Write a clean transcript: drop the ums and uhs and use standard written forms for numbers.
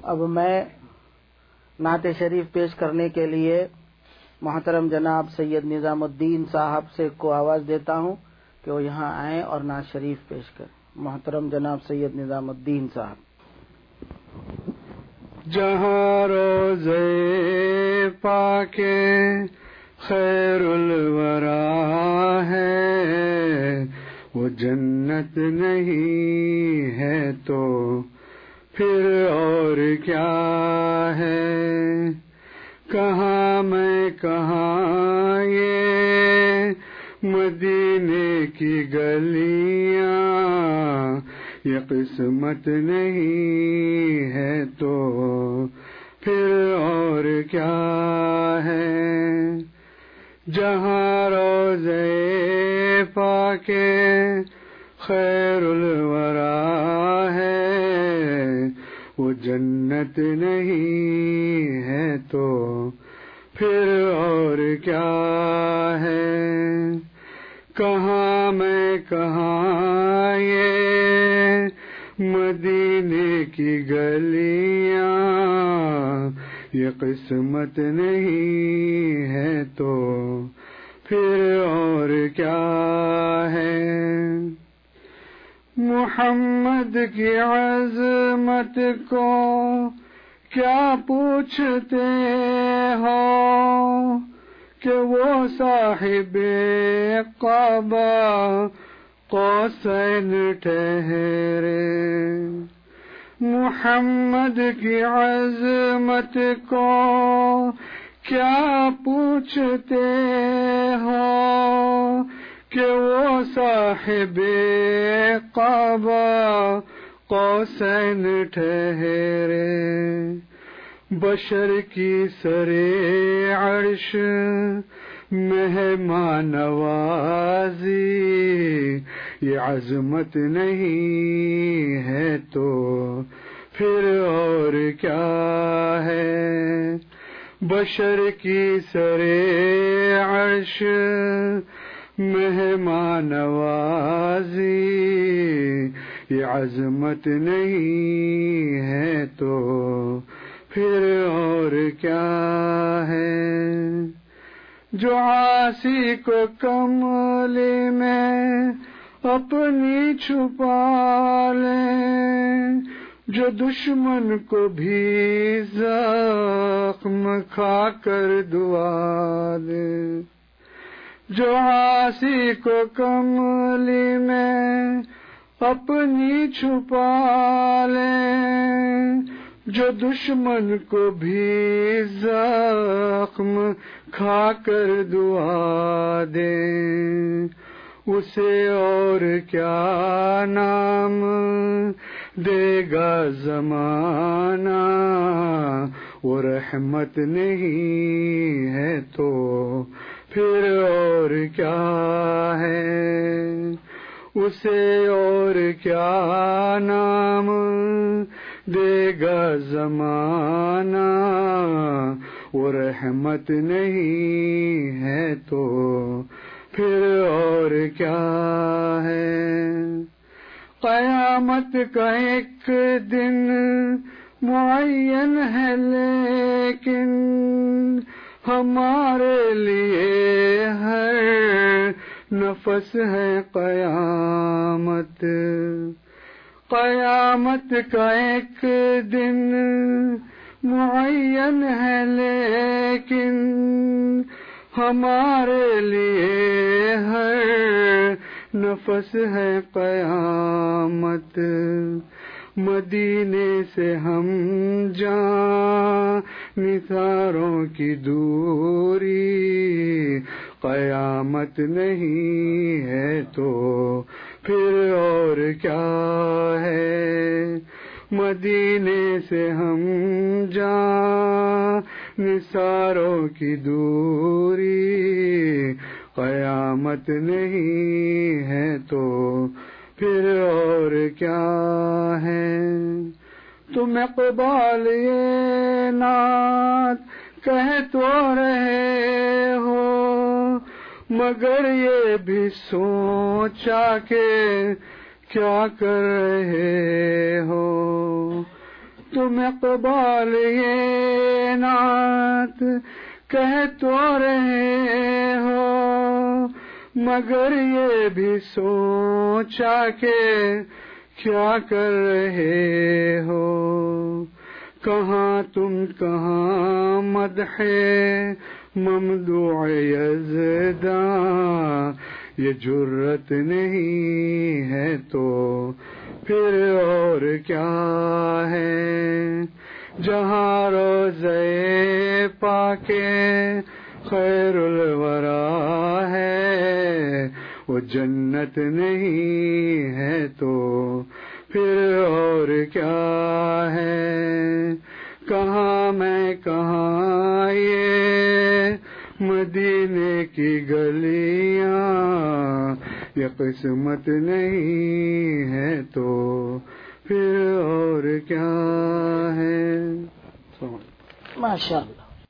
اب میں نعت شریف پیش کرنے کے لیے محترم جناب سید نظام الدین صاحب سے کو آواز دیتا ہوں کہ وہ یہاں آئیں اور نعت شریف پیش کریں. محترم جناب سید نظام الدین صاحب. جہاں روزے پاک خیر الورا ہے وہ جنت نہیں ہے تو پھر اور کیا ہے. کہاں میں کہاں یہ مدینے کی گلیاں یہ قسمت نہیں ہے تو پھر اور کیا ہے. جہاں روزے پاک خیر الورا ہے وہ جنت نہیں ہے تو پھر اور کیا ہے. کہاں میں کہاں یہ مدینے کی گلیاں یہ قسمت نہیں ہے تو پھر اور کیا ہے. محمد کی عظمت کو کیا پوچھتے ہو کہ وہ صاحب قبا قوسین ٹھہرے. محمد کی عظمت کو کیا پوچھتے ہو کہ وہ صاحب قبا قوسین ٹھہرے. بشر کی سرے عرش مہمان نوازی یہ عظمت نہیں ہے تو پھر اور کیا ہے. بشر کی سرے عرش مہمان نوازی یہ عظمت نہیں ہے تو پھر اور کیا ہے. جو عاصی کو کملی میں اپنی چھپا لے جو دشمن کو بھی زخم کھا کر دعا دے. جو عاصی کو کملی میں اپنی چھپا لے جو دشمن کو بھی زخم کھا کر دعا دے. اسے اور کیا نام دے گا زمانہ وہ رحمت نہیں ہے تو پھر اور کیا ہے. اسے اور کیا نام دے گا زمانہ وہ رحمت نہیں ہے تو پھر اور کیا ہے. قیامت کا ایک دن معین ہے لیکن ہمارے لیے ہر نفس ہے قیامت. قیامت کا ایک دن معین ہے لیکن ہمارے لیے ہر نفس ہے قیامت. مدینے سے ہم جان نثاروں کی دوری قیامت نہیں ہے تو پھر اور کیا ہے. مدینے سے ہم جان نثاروں کی دوری قیامت نہیں ہے تو پھر اور کیا ہے. تم اقبال یہ نعت کہہ تو رہے ہو مگر یہ بھی سوچا کہ کیا کر رہے ہو. تم اقبال یہ نعت کہہ تو رہے ہو، مگر یہ بھی سوچا کہ کیا کر رہے ہو؟ کہاں تم کہاں مدح ممدوح یزداں، یہ جرت نہیں ہے تو پھر اور کیا ہے؟ جہاں روضہ پاک خیر الورا ہے، وہ جنت نہیں ہے تو پھر اور کیا ہے؟ کہاں میں کہاں یہ مدینے کی گلیاں، یہ قسمت نہیں ہے تو پھر اور کیا ہے؟ ماشاء اللہ.